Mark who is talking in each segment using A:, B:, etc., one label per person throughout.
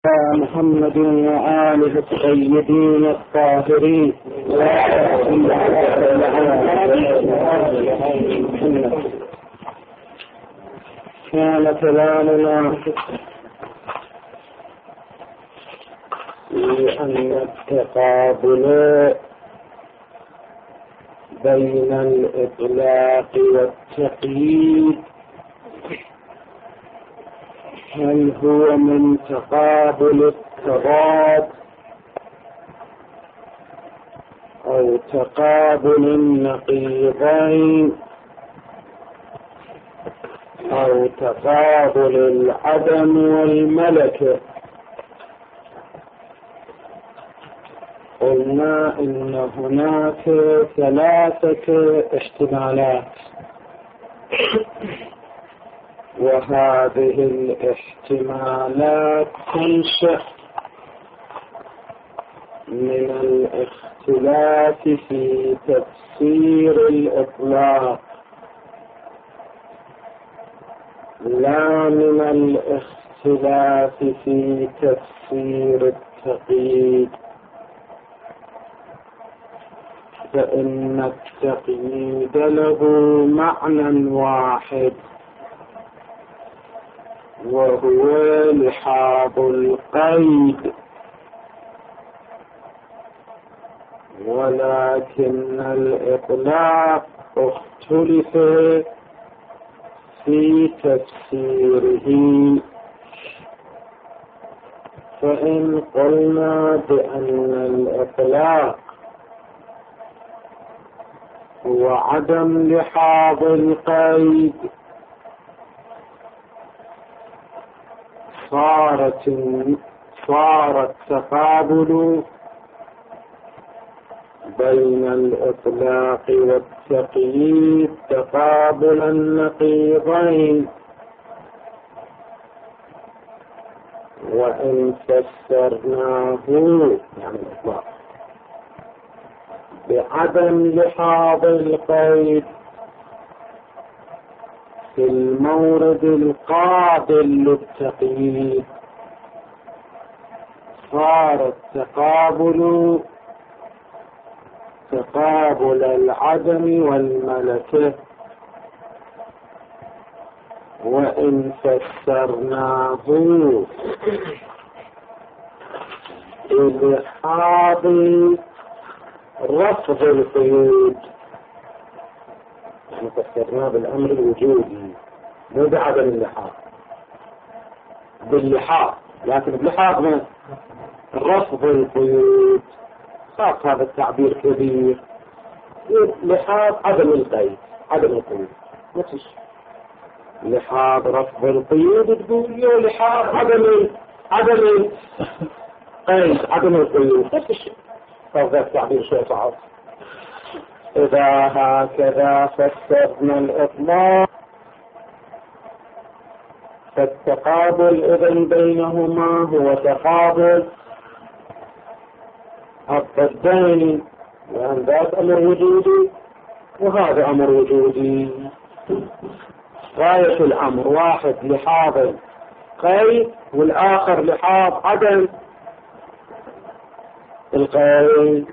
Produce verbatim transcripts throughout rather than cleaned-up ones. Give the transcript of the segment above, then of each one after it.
A: محمد وآله الطيبين الطاهرين. كان كلامنا في أن التقابل بين الإطلاق والتقييد هل هو من تقابل التضاد أو تقابل النقيضين أو تقابل العدم والملكة. قلنا إن هناك ثلاثة احتمالات، وهذه الاحتمالات تنشأ من الاختلاف في تفسير الإطلاق لا من الاختلاف في تفسير التقييد، فإن التقييد له معنى واحد وهو لحاظ القيد، ولكن الإطلاق اختلف في تفسيره. فإن قلنا بأن الإطلاق هو عدم لحاظ القيد صارت صار التقابل بين الإطلاق والتقييد تقابل النقيضين. وإن فسرناه يعني الإطلاق بعدم لحاظ القيد في المورد القابل للتقييد صار التقابل تقابل العدم والملكة. وإن فسرناه بلحاظ رفض القيود يعني فسرناه بالأمر الوجودي مو بعدم اللحاظ، باللحاظ، لكن بلحاظ من رفض القيود خاص هذا التعبير كبير، لحاظ عدم القيد عدم القيود نفس لحاظ رفض القيود تقول له لحاظ عدم عدم القيد عدم القيود نفس الشيء. هذا التعبير شيء صعب. إذا هكذا فسرنا الإطلاق فالتقابل إذن بينهما هو تقابل الضدين، لأن ذات أمر وجودي وهذا أمر وجودي. غاية الأمر واحد لحاظ قيد والآخر لحاظ عدم القيد.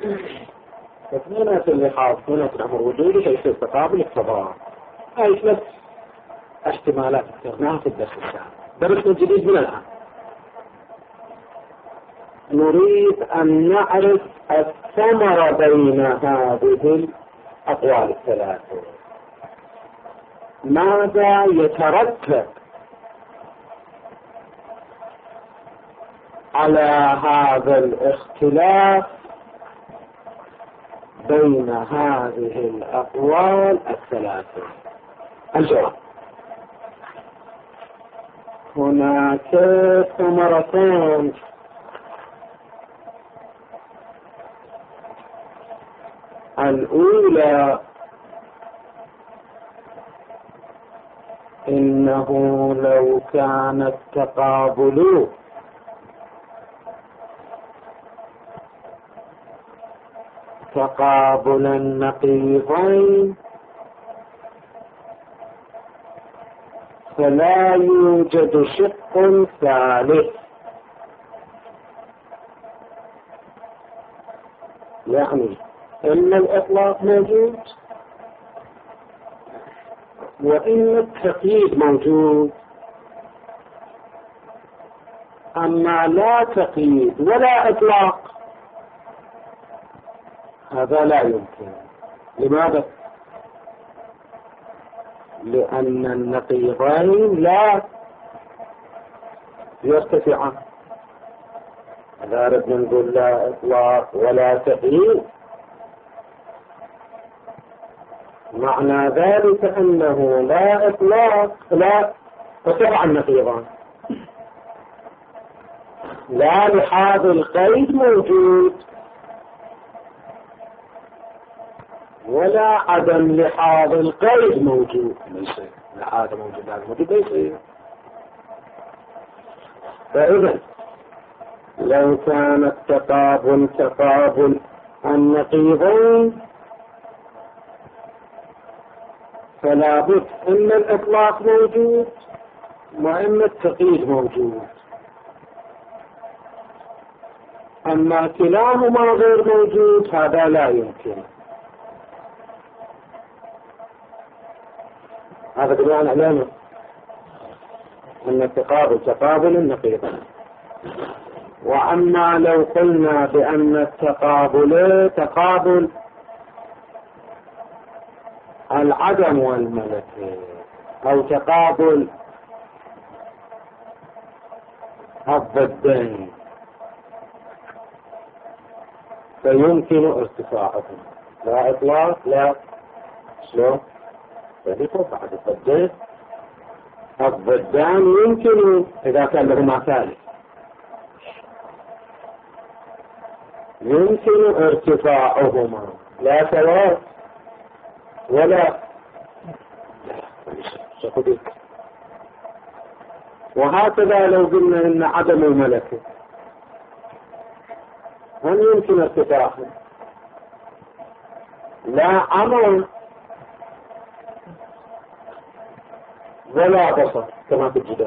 A: فهنا اللحاظ هنا الأمر وجودي فيصير تقابل التضاد. هاي ثلاث احتمالات اخترناها في الدرس الثاني. درسنا الجديد من الآن نريد أن نعرف الثمرة بين هذه الأقوال الثلاثة، ماذا يترتب على هذا الاختلاف بين هذه الأقوال الثلاثة. الجواب: هناك ثمرتان. الأولى إنه لو كان التقابل تقابل النقيضين فلا يوجد شق ثالث يعني إن الإطلاق موجود وإن التقييد موجود، أما لا تقييد ولا إطلاق هذا لا يمكن. لماذا؟ لأن النقيضين لا يرتفعان. إذا أردنا نقول لا إطلاق ولا تقييد معنى ذلك أنه لا إطلاق لا ارتفع النقيضان، لا لحاظ القيد موجود ولا عدم لحاظ القيد موجود. ليس لحاظ موجود هذا موجود ليس. فإذا لو كان التقابل تقابل النقيضين فلا بد أن الإطلاق موجود وأن التقييد موجود. أما كلاهما غير موجود هذا لا يمكن. هذا بناء على أن التقابل تقابل النقيض. وأما لو قلنا بأن التقابل تقابل العدم والملكة أو تقابل الضدين فيمكن ارتفاعهم. لا إطلاق لا شلون فذكر بعد الضدين. الضدان يمكن إذا كان لهما ثالث يمكن ارتفاعهما لا سواء ولا شخصية. وهكذا لو قلنا إن عدم الملكة هل يمكن ارتفاعه؟ لا عمى ولا بصر كما في الجدار.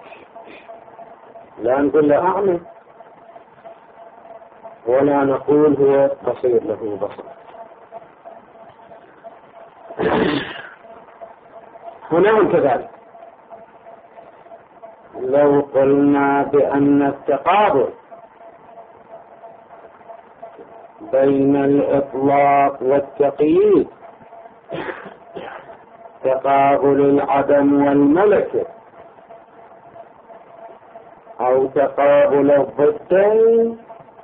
A: لا نقول له أعمى ولا نقول هو بصير له بصر. هنا كذلك لو قلنا بأن التقابل بين الإطلاق والتقييد تقابل العدم والملكة أو تقابل الضدين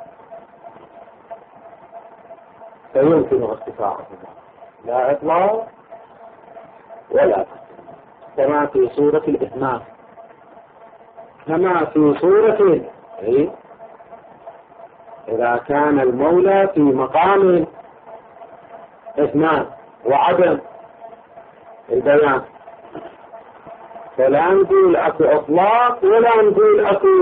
A: فيمكن ارتفاعهما لا إطلاق ولا كما في صورة الإثنان كما في صورة إيه؟ إذا كان المولى في مقام إثنان وعدم البيان فلا نقول أكو إطلاق ولا نقول أكو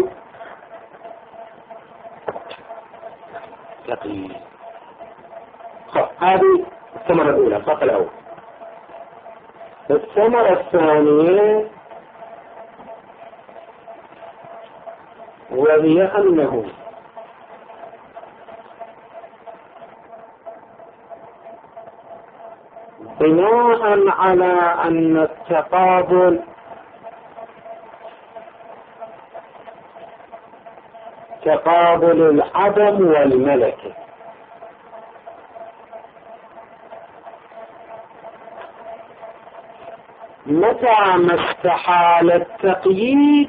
A: تقييد. هذه الثمرة الأولى الخط الأول. الثمرة الثانية وهي أنه بناء على أن التقابل تقابل العدم والملكة متى ما استحال التقييد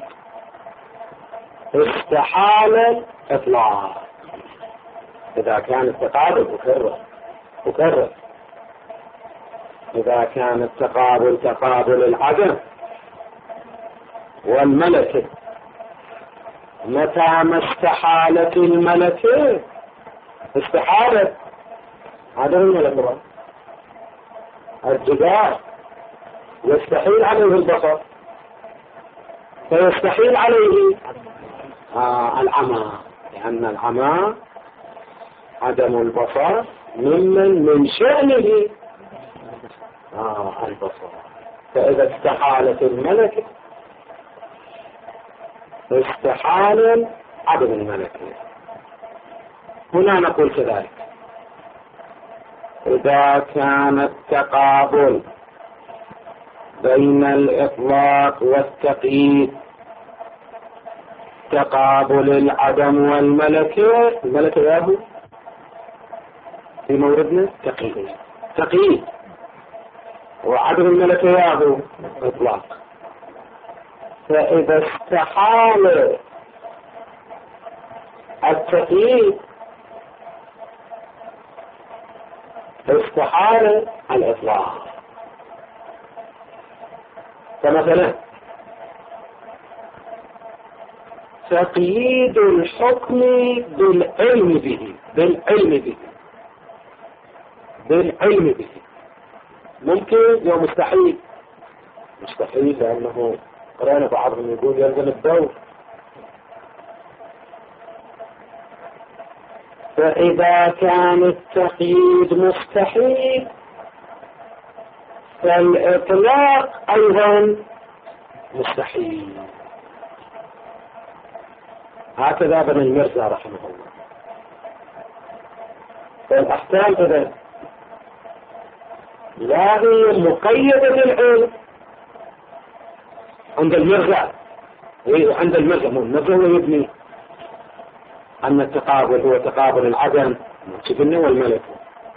A: استحال الإطلاق. إذا كان التقابل مكرر مكرر إذا كان التقابل تقابل العدم والملكة متى ما استحالت الملكة استحالت عدم الملكة. الجدار يستحيل عليه البصر فيستحيل عليه آه العمى لأن العمى عدم البصر ممن من شأنه آه البصر. فإذا استحالت الملكة استحال عدم الملكة. هنا نقول كذلك إذا كان التقابل بين الإطلاق والتقييد تقابل العدم والملكة، الملكة ياهو في موردنا تقييد تقييد وعدم الملكة ياهو إطلاق. فإذا استحال التقييد استحال الإطلاق. فمثلا تقييد الحكم بالعلم به بالعلم به بالعلم به ممكن ومستحيل. مستحيل لأنه قرأنا بعضهم يقول يلزم الدور. فإذا كان التقييد مستحيل فالإطلاق أيضا مستحيل. هكذا ابن المرزا رحمه الله. فالأحكام إذا لا هي مقيدة بالعلم عند المرزا عند المرزا مو المرزا هو يبني أن التقابل هو تقابل العدم والجبن والملكة.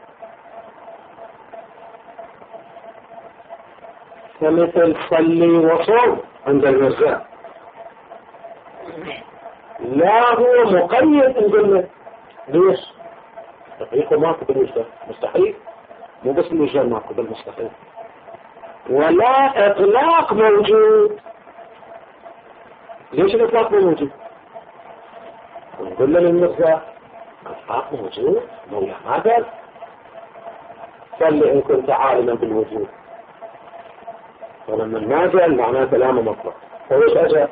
A: فمثل صلي وصوم عند المرزا لا هو مقيد بالله. ليش؟ تقييده ماكو بالوجه مستحيل، مو بس الوجه ماكو بالمستحيل، ولا إطلاق موجود. ليش الإطلاق موجود؟ نقول للمرزا الإطلاق موجود مولا ما قال صلي إن كنت عالما بالوجود، ولما ما قال معناه كلامه مطلق. فوش أجل؟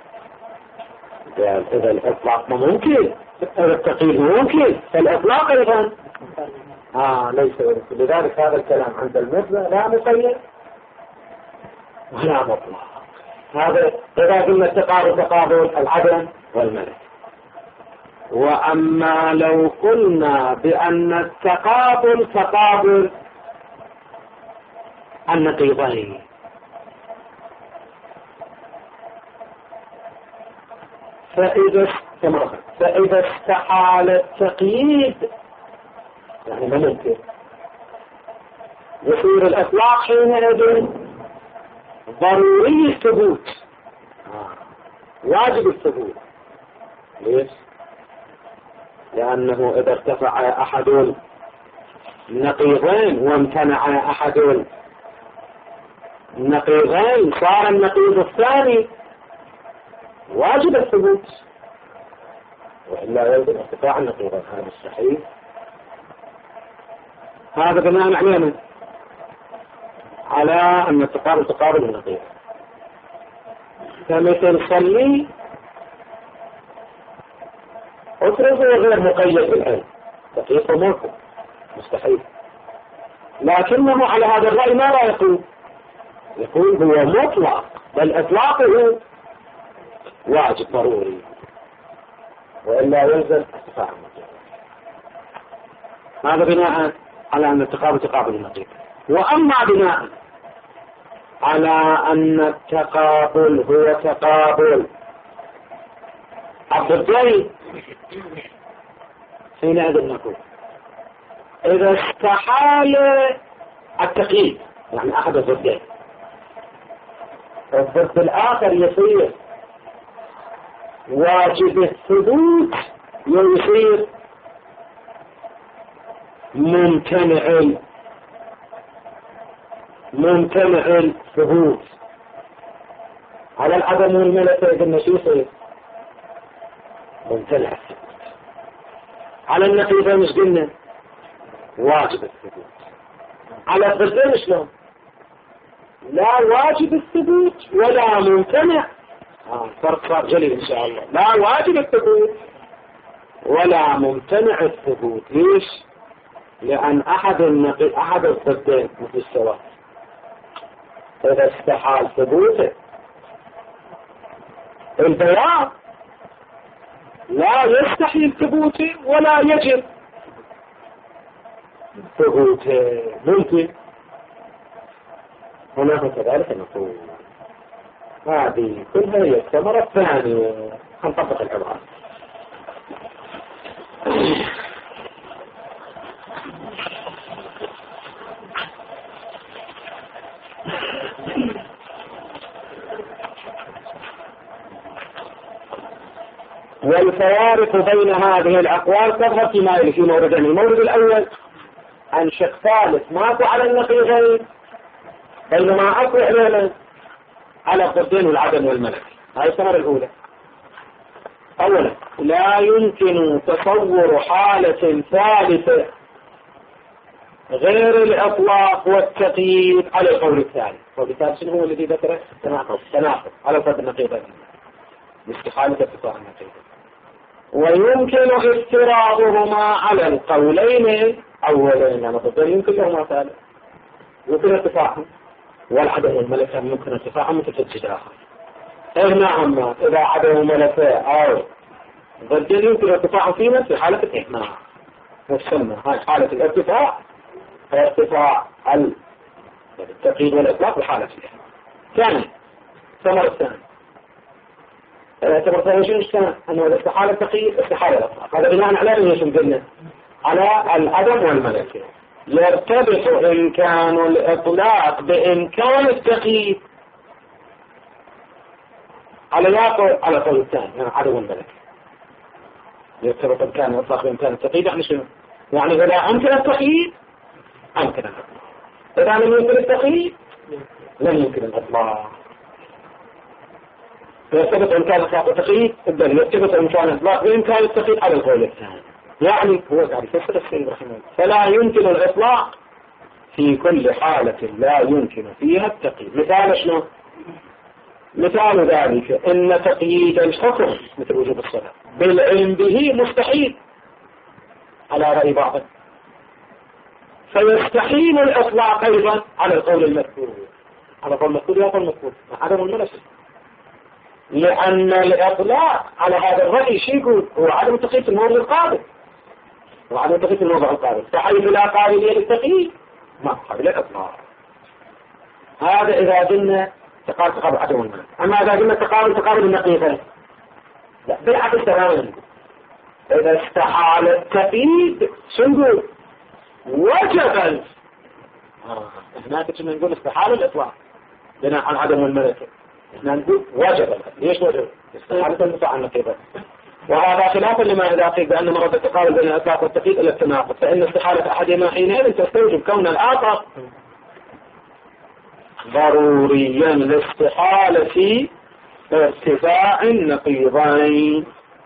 A: قال إذا الإطلاق ما ممكن، إذا التقييد ممكن، فالإطلاق أيضا آه ليس. لذلك هذا الكلام عند المرزا لا مقيد ولا مطلق. هذا إذا قلنا التقابل تقابل العدم والملك. وأما لو قلنا بأن التقابل تقابل النقيضين فإذا فإذا استحال التقييد يعني ما ممكن يصير الإطلاق حينئذ ضروري الثبوت واجب الثبوت. ليش؟ لأنه إذا ارتفع أحد النقيضين وامتنع أحد النقيضين صار النقيض الثاني واجب الثبوت، وإلا يوجد ارتفاع النقيضين. هذا الصحيح. هذا بناء علينا على أن التقابل تقابل النقيض. فمثل صلي أفرض غير مقيد بالعلم دقيقة موقف مستحيل، لكنه على هذا الرأي ما لا يقول يقول هو مطلق، بل إطلاقه واجب ضروري، وإلا يلزم ارتفاع النقيض. هذا بناء على أن التقابل تقابل النقيض. وأما بناء على أن التقابل هو تقابل الضدين حينئذ نقول إذا استحال التقييد يعني أحد الضدين الضد الآخر يصير واجب الثبوت يصير ممتنع ممتنع الثبوت. على العدم والملكة قلنا شو يصير؟ ممتنع الثبوت. على النقيضة مش قلنا واجب الثبوت. على الضدين شلون؟ لا واجب الثبوت ولا ممتنع. آه فرق صار جليل إن شاء الله. لا واجب الثبوت ولا ممتنع الثبوت. ليش؟ لأن أحد النقيض أحد الضدين مثل السواء إذا استحال ثبوته البيان لا يستحيل ثبوته ولا يجب ثبوته ممكن، هناك كذلك نقول هذه كلها هي الثمرة الثانية. هنطبق العبارة. والفوارق بين هذه الأقوال تظهر فيما يلي في موردين. المورد الأول أن شق ثالث ماكو على النقيضين، بينما أكو علينا على الضدين والعدم والملك. هذه الثمرة الأولى. أولا لا يمكن تصور حالة ثالثة غير الإطلاق والتقييد على القول الثاني. القول الثالث شنو هو الذي ذكره؟ تناقض تناقض على فرض النقيضين، استحالة اتفاق النقيضين. ويمكن افتراضهما على القولين أولين، أنا ضدين يمكن لهما ثالث، يمكن اتفاقهم، والعدم والملك يمكن اتفاقهم متفجد آخر. إيه نعم، إذا عدم ملك أو ضدين يمكن اتفاقهم فيما في حالة الإحماء، وتسمى هاي حالة الارتفاع هي ارتفاع التقييد والإطلاق بحالة الإحماء. ثاني ثمرة الثاني ثمرة الثاني شنو كان؟ أنه الاستحالة التقييد استحالة الإطلاق. هذا بناء على ايش قلنا؟ على العدم والملكة. يرتبط إمكان الإطلاق بإمكان التقييد على ياقل على قول الثاني، يعني عدم الملكة. يرتبط إمكان الإطلاق بإمكان التقييد، يعني شنو؟ يعني إذا أمكن التقييد أمكن الإطلاق، إذا لم يمكن التقييد لم يمكن الإطلاق. يرتبط إمكان الإطلاق والتقييد، الدليل يرتبط إمكان الإطلاق بإمكان التقييد على القول الثاني. يعني هو قاعد يفسر السيد رحمه الله، فلا يمكن الإطلاق في كل حالة لا يمكن فيها التقييد. مثال شنو؟ مثال ذلك إن تقييد الحكم مثل وجوب الصلاة بالعلم به مستحيل على رأي بعض، فيستحيل الإطلاق أيضا على القول المذكور، على قول المذكور يا قول المذكور عدم الملك، لأن الإطلاق على هذا الرأي شيء يقول هو عدم تقييد الموضع القابل، وعدم تقييد الموضع القابل، فحيث لا قابلية للتقييد ما قابل الإطلاق. هذا إذا قلنا تقابل تقابل عدم الملك. أما إذا قلنا تقابل تقابل النقيضة لا، بالعكس تماما. إذا استحال التقييد شو نقول؟ وجب. هناك كنا نقول استحال الإطلاق بناء على عدم الملكة، احنا نقول وجب. ليش وجب؟ استحالة المطاع النقيضة. وهذا خلافا لما إذا قيل بأن مرض التقابل بين الإطلاق والتقييد إلى التناقض، فإن استحالة أحدهما حينئذ تستوجب كون الآخر ضروريا لاستحالة في ارتفاع النقيضين.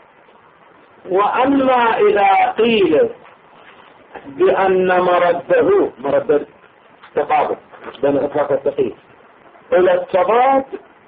A: وأما إذا قيل بأن مرده مرد التقابل بين الإطلاق والتقييد إلى التضاد،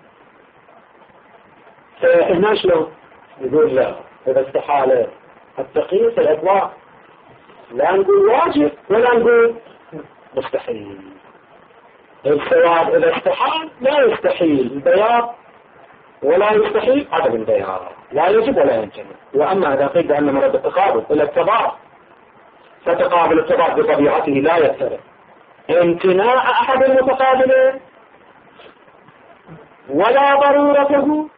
A: فإحنا شلون يقول لا، إذا استحالة التقييد في الإطلاق لا نقول واجب ولا نقول مستحيل. السواد إذا استحال لا يستحيل البياض ولا يستحيل عدم البياض، لا يجب ولا يمكن. وأما إذا قيل بأن مرد التقابل إلى التضاد، فتقابل التضاد بطبيعته لا يفترق امتناع أحد المتقابلين ولا ضرورته،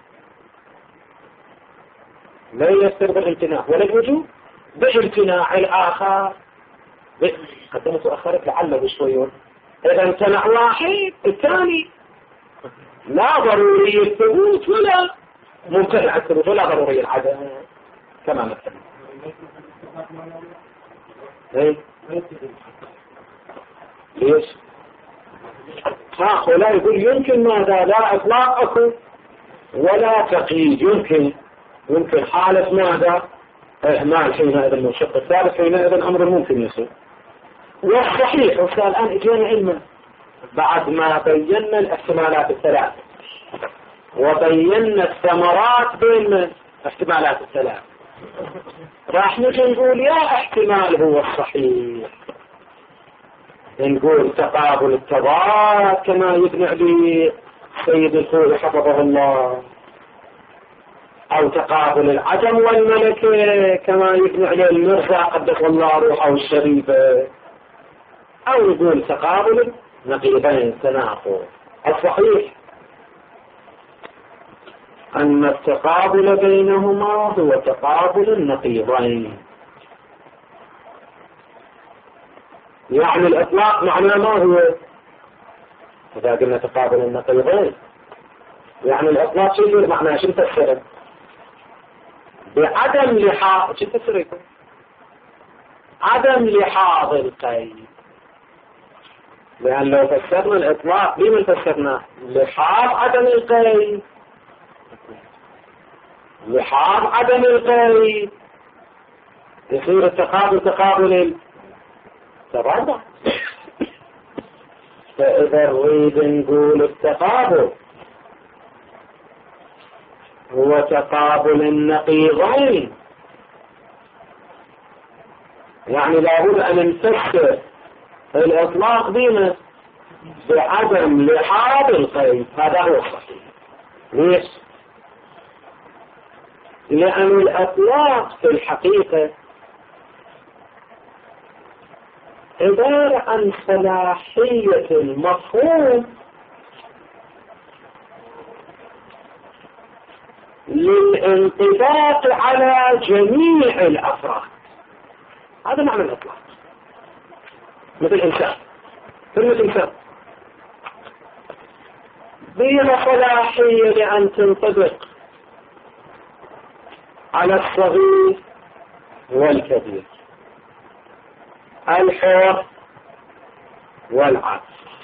A: لا يفترق بالامتناع ولا الوجوب بامتناع الآخر. قدمت وأخرت لعله شوي. إذا امتنع واحد الثاني لا ضروري الثبوت ولا ممتنع الثبوت ولا ضروري العدم كما مثلا. ايه ليش؟ ها ولا يقول يمكن ماذا؟ لا إطلاق أكو ولا تقييد، يمكن يمكن حالة ماذا؟ إهمال حينئذ المنشق الثالث، حينئذ أمر ممكن يصير. والصحيح وصل الآن إجينا علما بعد ما بينا الاحتمالات الثلاث وبينا الثمرات بين الاحتمالات الثلاث، راح نجي نقول يا احتمال هو الصحيح، نقول تقابل التضاد كما يبني عليه سيد الخوي حفظه الله، أو تقابل العدم والملكة كما يبني عليه المرزا قدس الله روحه الشريفة، أو نقول تقابل نقيضين تناقض. الصحيح أن التقابل بينهما هو تقابل النقيضين. يعني الإطلاق معناه ما هو؟ إذا قلنا تقابل النقيضين يعني الإطلاق شو يقول معناه؟ شو تفسره؟ بعدم لحاظ شو تفسره؟ عدم لحاظ القيد. لأن لو فسرنا الإطلاق بمن فسرنا؟ لحاظ عدم القيد، لحاظ عدم القيد يصير التقابل تقابل التبادل. فإذا نريد نقول التقابل هو تقابل النقيضين يعني لابد أن نفسر الإطلاق بما بعدم لحاظ القيد. هذا هو الصحيح. ليش؟ لأن الإطلاق في الحقيقة عبارة عن صلاحية المفهوم للانطباق على جميع الأفراد. هذا معنى الإطلاق. مثل إنسان، كلمة إنسان بين صلاحية لأن تنطبق على الصغير والكبير، الحر والعبد،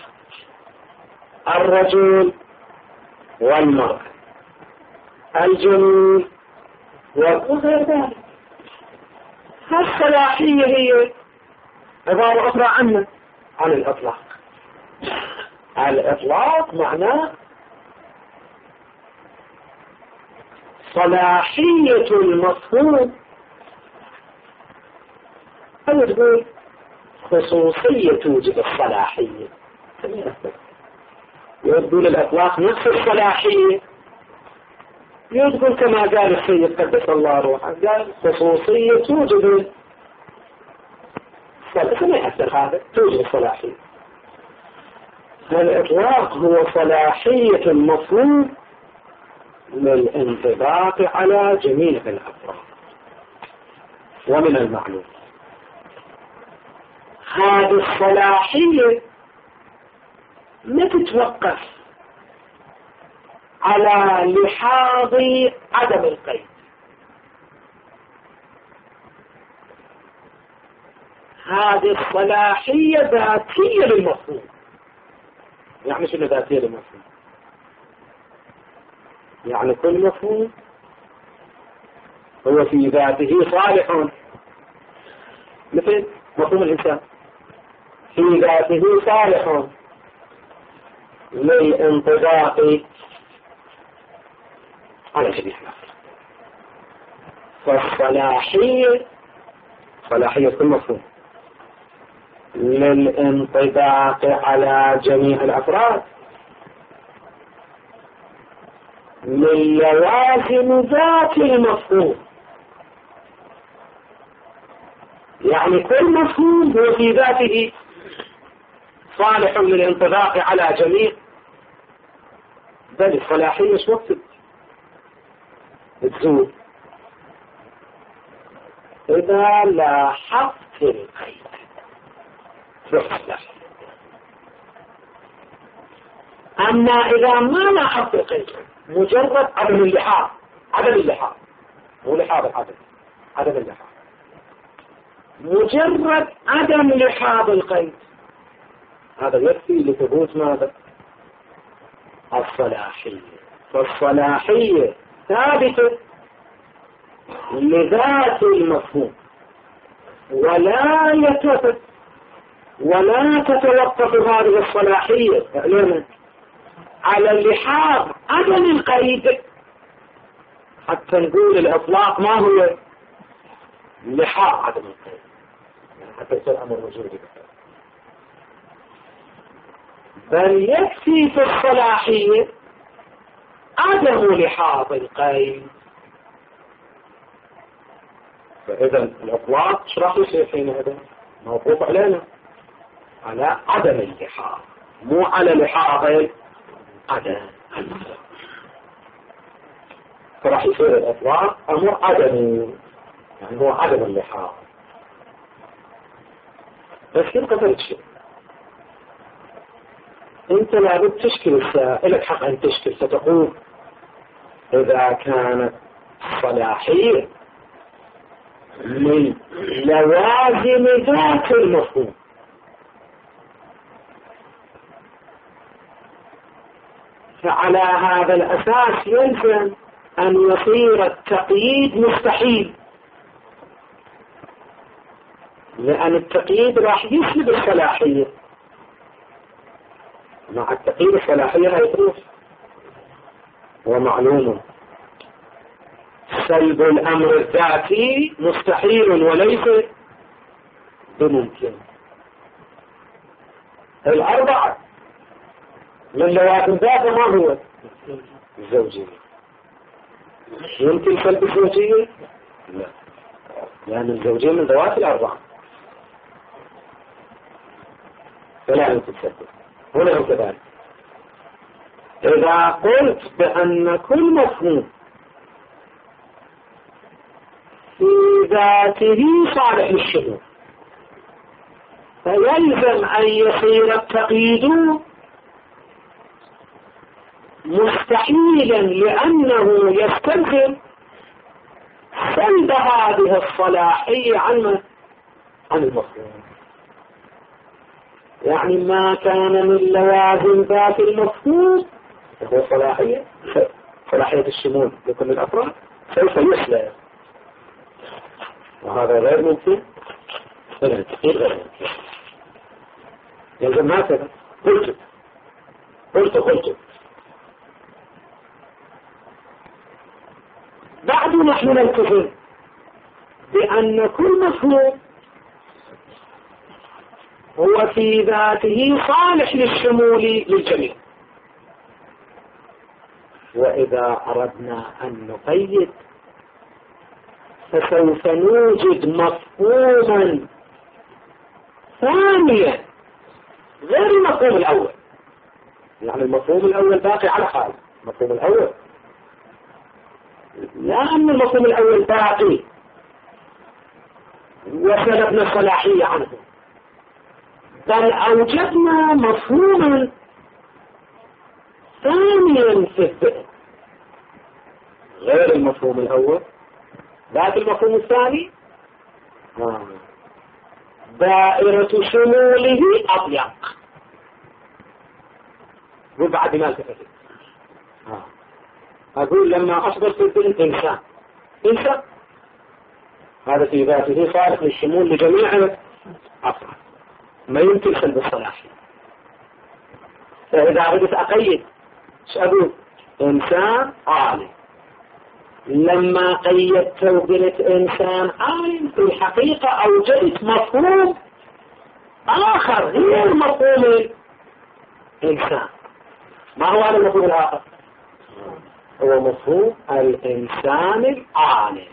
A: الرجل والمرأة، الجميل وغير ذلك. هالصلاحية هي عبارة أخرى عنها عن الإطلاق. الإطلاق معناه صلاحية المفهوم، أو تقول خصوصية توجد الصلاحية. يقول الإطلاق نفس الصلاحية، يقول كما قال السيد قدس الله روحه، قال خصوصية توجد ما يحسن هذا توجد الصلاحية. الإطلاق هو صلاحية المفهوم للانطباق على جميع الأفراد. ومن المعلوم هذه الصلاحية ما تتوقف على لحاظ عدم القيد. هذه الصلاحية ذاتية للمفهوم. يعني شنو ذاتية للمفهوم؟ يعني كل مفهوم هو في ذاته صالح، مثل مفهوم الإنسان في ذاته صالح للانطباق على جميع الأفراد. فالصلاحية صلاحية كل مفهوم للانطباق على جميع الأفراد من لوازم ذات المفهوم. يعني كل مفهوم هو في ذاته صالح للانطباق على جميع، بل الصلاحية مش وقت الزول إذا لاحظت القيد أما إذا ما لاحظت القيد مجرد عدم اللحاظ، عدم اللحاظ مو لحاظ العدم، عدم اللحاظ مجرد عدم لحاظ القيد، هذا يكفي لثبوت ماذا؟ الصلاحية. فالصلاحية ثابتة لذات المفهوم ولا يتوقف ولا تتوقف هذه الصلاحية على اللحاظ عدم القيد. حتى نقول الإطلاق ما هو لحاظ عدم القيد، يعني حتى يصير أمر وجودي، بل يكفي في الصلاحية عدم لحاظ القيد. فإذا الإطلاق شرح يصير حينئذ موقوف علينا، على عدم اللحاق، مو على لحاق عدم المطلق. فراح يصير الإطلاق أمر عدمي، يعني هو عدم اللحاق. بس يبقى ثلاث شيء، انت لابد تشكل السائل، لك حق ان تشكل، فتقول اذا كانت صلاحية من لوازم ذات المفهوم فعلى هذا الاساس يلزم ان يصير التقييد مستحيل، لان التقييد راح يسلب الصلاحية. مع التقييد الصلاحية هيتروح، ومعلوم سلب الأمر الذاتي مستحيل وليس بممكن. الأربعة من لوازم ذاته ما هو الزوجية. يمكن سلب الزوجية؟ لا، لأن الزوجية من ذوات الأربعة فلا يمكن سلبه. هنا كذلك إذا قلت بأن كل مفهوم في ذاته صالح للشمول فيلزم أن يصير التقييد مستحيلا، لأنه يستلزم سلب هذه الصلاحية عن عن المفهوم. يعني ما كان من لوازم ذات المفهوم هو صلاحية صلاحية الشمول لكل الأفراد سوف يسلب، وهذا غير ممكن. ولا التقييد غير ممكن. يلزم هكذا. قلت قلت قلت بعد نحن نلتزم بأن كل مفهوم هو في ذاته صالح للشمول للجميع، وإذا أردنا أن نقيد فسوف نوجد مفهوما ثانيا غير المفهوم الأول. يعني المفهوم الأول باقي على حاله، المفهوم الأول لا أن المفهوم الأول باقي وسلبنا الصلاحية عنه، بل أوجدنا مفهوما ثانيا في الذهن غير المفهوم الأول. ذات المفهوم الثاني آه. دائرة شموله أضيق، وبعد ما التفت آه. أقول لما أصبر في الذهن إنسان إنسان هذا في ذاته صالح للشمول لجميع الأفراد، ما يمكن سلب الصلاحية. فإذا أردت أقيد أقول إنسان عالم، لما قيدت وقلت إنسان عالم في الحقيقة أوجدت مفهوم آخر غير مفهوم الإنسان. ما هو هذا المفهوم الآخر؟ هو مفهوم الإنسان العالم.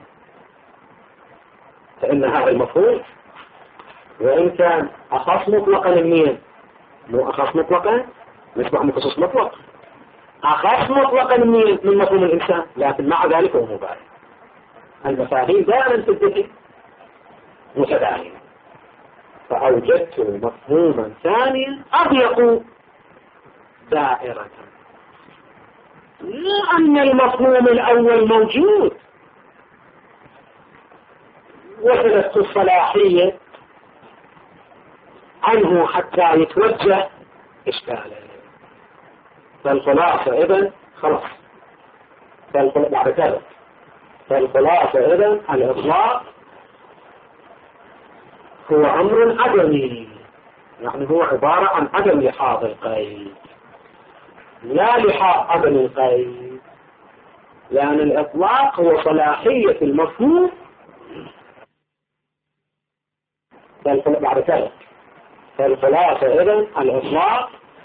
A: فإن هذا المفهوم وإن كان أخص مطلقا المين مو أخص مطلقا نسبع مخصص مطلق، أخص مطلقا المين من مفهوم الإنسان، لكن مع ذلك هو مبارك. المفاهيم دائما في الذهن متداخلة، فأوجدت مفهوما ثانيا أضيق دائرة، لأن المفهوم الأول موجود وصلت الصلاحية عنه حتى يتوجه إشكاله. فالخلاصة إذن خلاص بعد كذا فالخلاصة إذن الإطلاق هو أمر عدمي، يعني هو عبارة عن عدم لحاظ القيد لا لحاظ عدم القيد، لأن الإطلاق هو صلاحية المفهوم بعد كذا. فالخلاصة إذن الإطلاق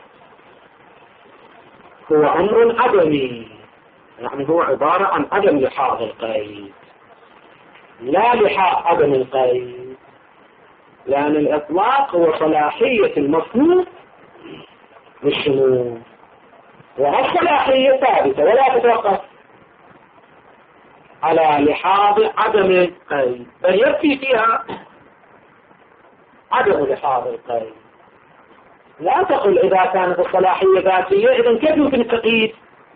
A: هو أمر عدمي، يعني هو عبارة عن عدم لحاظ القيد لا لحاظ عدم القيد، لأن الإطلاق هو صلاحية المفهوم للشمول، وهالصلاحية ثابتة ولا تتوقف على لحاظ عدم القيد، بل يكفي فيها عدم لحاظ القيد. لا تقل إذا كانت الصلاحية ذاتية إذن كيف يمكن التقييد؟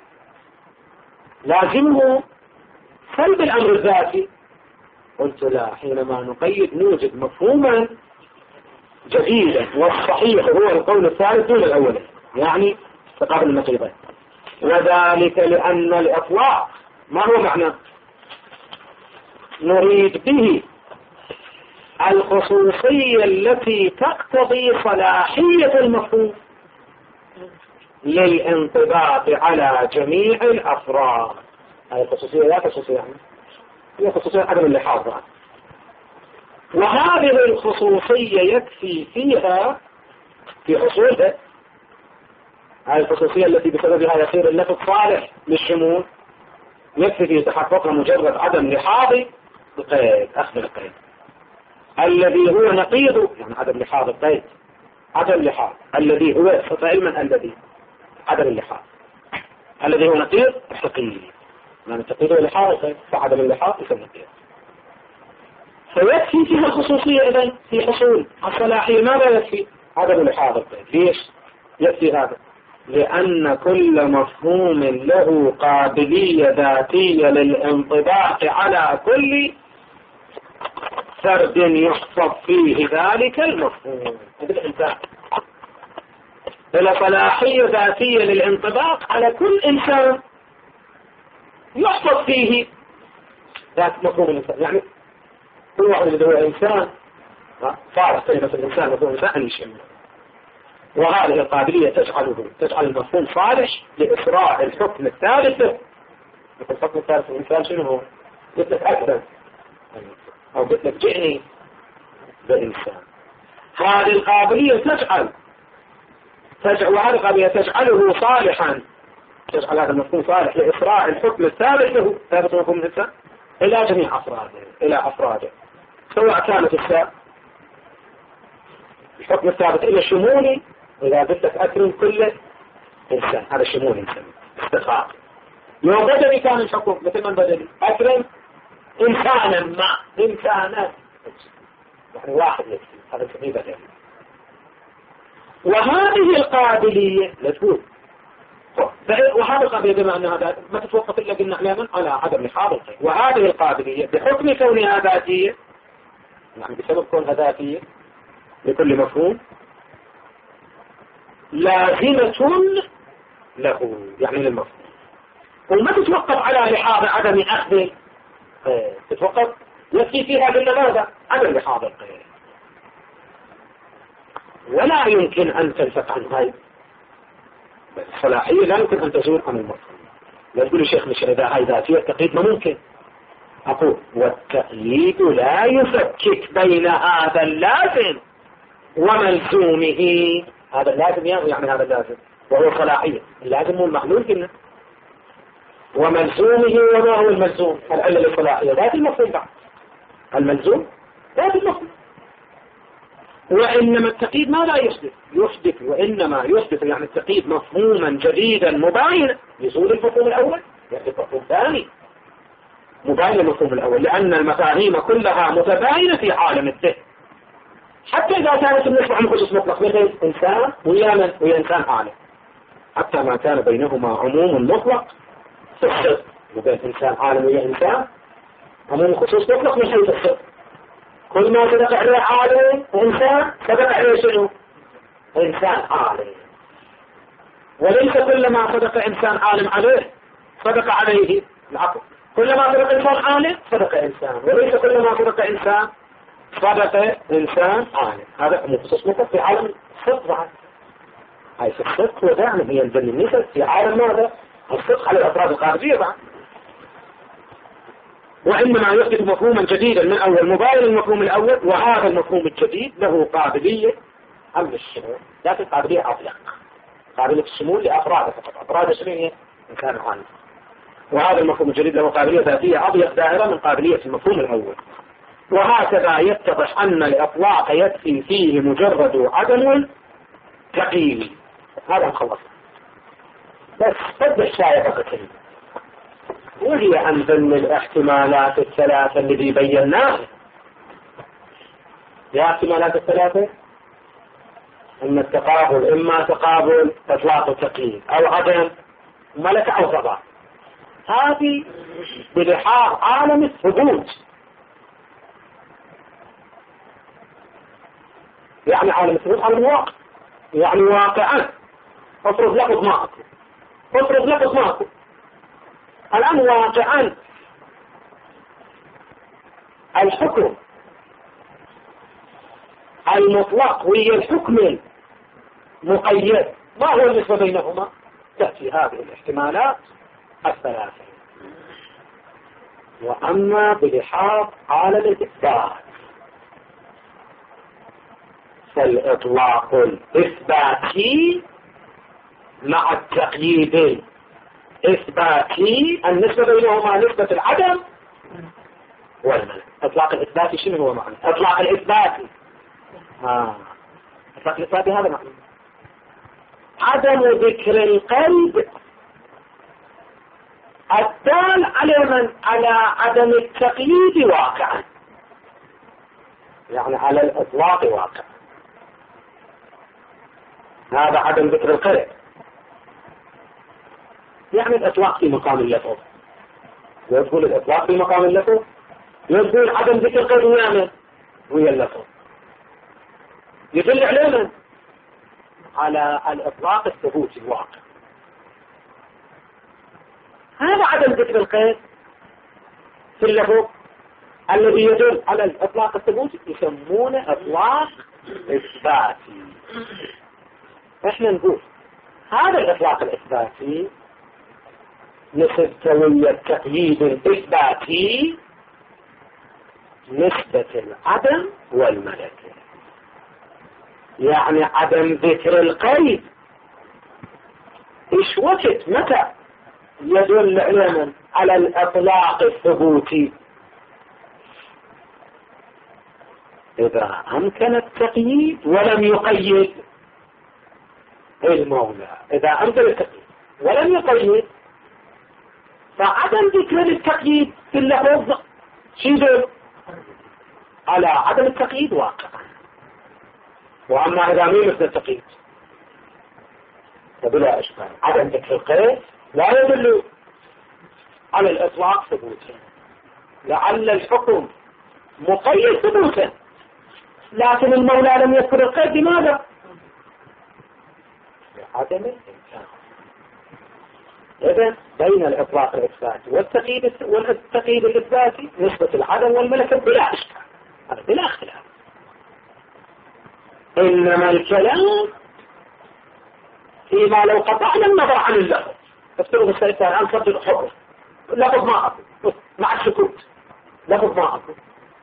A: لازمه سلب الأمر الذاتي. قلت لا، حينما نقيد نوجد مفهوما جديدا، والصحيح هو القول الثالث دون الأول، يعني تقابل النقيضين. وذلك لأن الإطلاق ما هو معنى؟ نريد به الخصوصية التي تقتضي صلاحية المفهوم للانطباق على جميع الأفراد. هذه الخصوصية لا خصوصية يعني هي خصوصية عدم اللحاظ. وهذه الخصوصية يكفي فيها في حصولها، هذه الخصوصية التي بسببها يصير اللفظ صالح للشمول، يكفي في تحققها مجرد عدم لحاظ القيد، أخذ القيد الذي هو نقيض، يعني عدم لحاظ القيد، عدم لحاظ الذي هو علما الذي عدم اللحاظ الذي هو نقيض التقييد، يعني التقييد هو لحاظ القيد، فعدم اللحاظ يسمى القيد. فيكفي فيها الخصوصية إذن في حصول الصلاحية. ماذا يكفي؟ عدم لحاظ القيد. ليش يكفي هذا؟ لأن كل مفهوم له قابلية ذاتية للانطباق على كل فرد يحفظ فيه ذلك المفهوم. الإنسان له صلاحية ذاتية للانطباق على كل إنسان يحفظ فيه ذات مفهوم الإنسان. يعني كل واحد اللي هو إنسان فارق كلمة الإنسان مفهوم الإنسان يشمل، وهذه القابلية تجعله تجعل المفهوم صالح لإسراع الحكم الثالث له. الحكم الثالث الإنسان شنو هو؟ قلت لك أكثر أو قلت لك جئني بالإنسان. هذه القابلية تجعل تجعل وهذه القابلية تجعله صالحا، تجعل هذا المفهوم صالح لإسراع الحكم الثالث له، ثابت مفهوم الإنسان إلى جميع أفراده إلى أفراده سواء كانت السابق الحكم الثابت إلى شمولي. إذا بدك أكرم كل إنسان، هذا شمول إنسان استقاق. يوم بدلي كان الحكم مثل من بدلي أكرم إنسانا ما إنسانا، يعني واحد يكفي، هذا سميه بدلي. وهذه القابلية لا تقول وهذه القابلية بما أن هذا ما تتوقف إلا قلنا عليها على عدم لحاظ القيد. وهذه القابلية بحكم كونها ذاتية، يعني بسبب كونها ذاتية لكل مفهوم، لازمة له يعني للمفهوم، وما تتوقف على لحاظ عدم أخذ، تتوقف يكفي فيها بالماذا؟ عدم لحاظ القيد. ولا يمكن أن تنفك عن هاي الصلاحية، لا يمكن أن تزول عن المفهوم. لا تقول الشيخ مش إذا هاي ذاتية التقييد ما ممكن. أقول والتقييد لا يفكك بين هذا اللازم وملزومه. هذا اللازم يعني هذا اللازم وهو صلاحية، اللازم هو المحلول كنا، وملزومه وما هو الملزوم؟ العلة للصلاحية ذات المفهوم بعد، الملزوم ذات المفهوم. وإنما التقييد ما لا يحدث يحدث وإنما يحدث يعني التقييد مفهوما جديدا مباينا لزول المفهوم الأول، يحدث مفهوم ثاني مباين للمفهوم الأول، لأن المفاهيم كلها متباينة في عالم الذهن. حتى إذا كانت النسبة عن خصوص مطلق مثل إنسان ويا من ويا إنسان عالم، حتى ما كان بينهما عموم مطلق في الصدق، وبين إنسان عالم ويا إنسان عموم خصوص مطلق من حيث الصدق. كل ما صدق عليه عالم إنسان صدق عليه شنو؟ إنسان عالم. وليس كل ما صدق إنسان عالم عليه صدق عليه العقل، كل ما صدق إنسان عالم صدق إنسان، وليس كل ما صدق إنسان صدق إنسان عالم. هذا مخصوص مطلق في عالم الصدق بعد. هاي في الصدق ودائما هي الجن النسب في عالم ماذا؟ الصدق على الأفراد الخارجية بعد. وإنما يحدث مفهوما جديدا من أول مباين المفهوم الأول، وهذا المفهوم الجديد له قابلية أمن الشمول، لكن قابلية أضيق، قابلية الشمول لأفراد فقط، أفراد شنو إنسان عالم. وهذا المفهوم الجديد له قابلية ذاتية أضيق دائرة من قابلية المفهوم الأول. وهكذا يتضح أن الإطلاق يكفي فيه مجرد عدم التقييد. هذا خلص. بس قد الشائعة كثير، وهي أن ضمن الاحتمالات الثلاثة الذي بيناها. يا احتمالات الثلاثة أن التقابل إما تقابل إطلاق وتقييد أو عدم ملكة أو غضاء. هذه بلحاظ عالم الثبوت، يعني عالم الثبوت عالم الواقع، يعني واقعا. افرض لفظ ما أكو، افرض لفظ ما أكو الآن واقعا الحكم المطلق وهي الحكم المقيد، ما هو النسبة بينهما؟ تأتي هذه الاحتمالات الثلاثة. وأما بلحاظ على الإثبات فالإطلاق الإثباتي مع التقييد الإثباتي النسبة بينهما نسبة العدم والملك. إطلاق الإثباتي شنو هو معنى؟ إطلاق الإثباتي آه. إطلاق الإثباتي هذا معنى عدم ذكر القلب الدال على من؟ على عدم التقييد واقعا، يعني على الإطلاق واقعا. هذا عدم ذكر القلب، يعني الإطلاق في مقام اللفظ. يقول الإطلاق في مقام اللفظ، يقول عدم ذكر القلب ويعمل ويا اللفظ. يدل علينا على الإطلاق الثبوتي الواقع. هذا عدم ذكر القيد في اللفظ الذي يدل على الإطلاق الثبوتي يسمونه إطلاق إثباتي. إحنا نقول هذا الإطلاق الإثباتي نسبة ويا التقييد الإثباتي نسبة العدم والملكة، يعني عدم ذكر القيد إيش وقت متى يدل علما على الإطلاق الثبوتي؟ إذا أمكن التقييد ولم يقيد المولى. إذا أمكن التقييد ولم يقيد فعدم ذكر التقييد في اللفظ يدل على عدم التقييد واقعا. وأما إذا مين مثل التقييد فبلا إشكال عدم ذكر القيد لا يدل على الإطلاق ثبوتا، لعل الحكم مقيد ثبوتا لكن المولى لم يذكر القيد. لماذا؟ لعدم الإمكان. إذن بين الإطلاق الإثباتي والتقييد والتقييد الإثباتي نسبة العدم والملكة بلا إشكال، هذا بلا اختلاف. إنما الكلام فيما لو قطعنا النظر عن اللفظ. افترض السيطان الآن صدق حكم لفظ ما أقول مع السكوت لفظ ما أقول،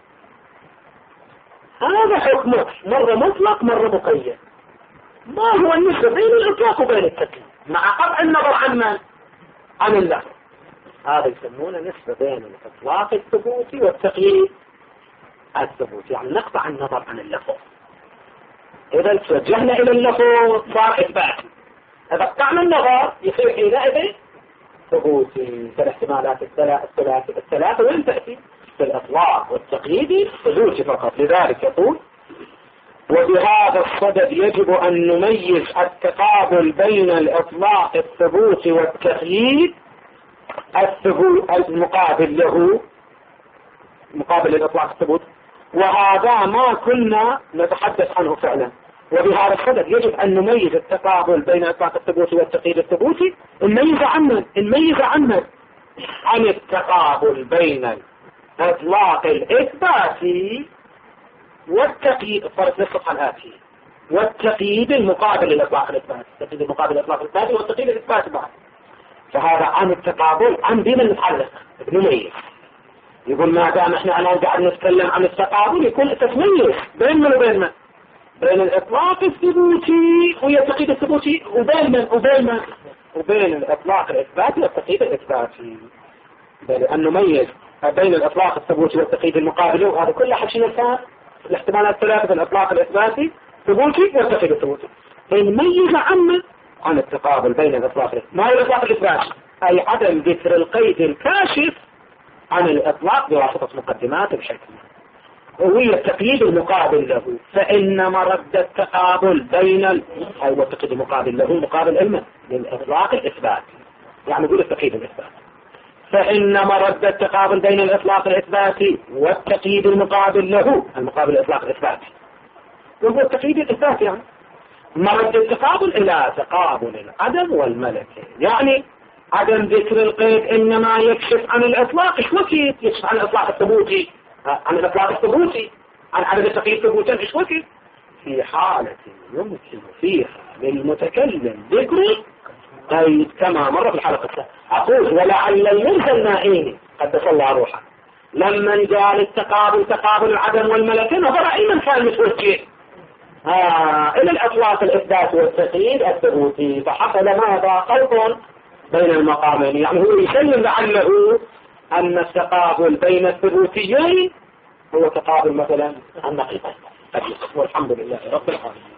A: هذا حكمه مرة مطلق مرة مقيد. ما هو النسبة بين الإطلاق وبين التقييد مع قطع النظر عن من؟ عن اللفظ؟ هذا يسمونه نسبة بين الإطلاق الثبوتي والتقييد الثبوتي، يعني نقطع النظر عن اللفظ. إذا توجهنا إلى اللفظ صار إثباتي، إذا قطعنا النظر يصير حينئذ ثبوتي. فالاحتمالات الثلاثة الثلاثة وين تأتي؟ في الإطلاق والتقييد ثبوتي فقط. لذلك يقول وبهذا الصدد يجب أن نميز التقابل بين الإطلاق الثبوتي والتقييد الثبوت المقابل له مقابل الإطلاق الثبوت، وهذا ما كنا نتحدث عنه فعلا. وبهذا الصدد يجب أن نميز التقابل بين الإطلاق الثبوتي والتقييد الثبوتي. نميز عنه نميز عنه عن التقابل بين الإطلاق الإثباتي والتقييد فرق نصف الآتي والتقييد المقابل للإطلاق الإثباتي، التقييد المقابل للإطلاق الإثباتي والتقييد الإثباتي بعد. فهذا عن التقابل عن بين المتعلق نميز. يقول ما دام احنا الآن قاعد نتكلم عن التقابل يكون تتميز بين من وبين من؟ بين الإطلاق الثبوتي والتقييد الثبوتي وبين من وبين من؟ وبين الإطلاق الإثباتي والتقييد الإثباتي. لأن نميز بين الإطلاق الثبوتي والتقييد المقابل له، وهذا كله حكينا الآن الاحتمالات الثلاثة: الإطلاق الإثباتي ثبوتي والتقييد الثبوتي. فنميز عنا عن التقابل بين الإطلاق الإثباتي. ما هو الإطلاق الإثباتي؟ أي عدم ذكر القيد الكاشف عن الإطلاق بواسطة مقدمات بشكل وهي التقييد المقابل له. فإن مرد التقابل بين ال... أو التقييد المقابل له مقابل علما للإطلاق الإثباتي، يعني نقول التقييد الإثباتي. فإن مرد التقابل بين الإطلاق الإثباتي والتقييد المقابل له المقابل الإطلاق الإثباتي، وهو التقييد الإثباتي، يعني مرد التقابل إلى تقابل العدم والملكة. يعني عدم ذكر القيد إنما يكشف عن الإطلاق. إيش وكيد يكشف عن الإطلاق الثبوتي، عن الإطلاق الثبوتي، عن عدم التقييد الثبوتي. إيش وكيد في حالة يمكن فيها للمتكلم ذكر قيد كما مر في الحلقة الثانية. أقول ولعل المنزل نائين قدس الله روحه لما قال التقابل تقابل العدم والملكة نظر أيمن كان متوجه آه إلى الإطلاق الإثبات والتقييد الثبوتي، فحصل ماذا خلط بين المقامين. يعني هو يسلم لعله أن التقابل بين الثبوتيين هو تقابل مثلا النقيضين. والحمد لله رب العالمين.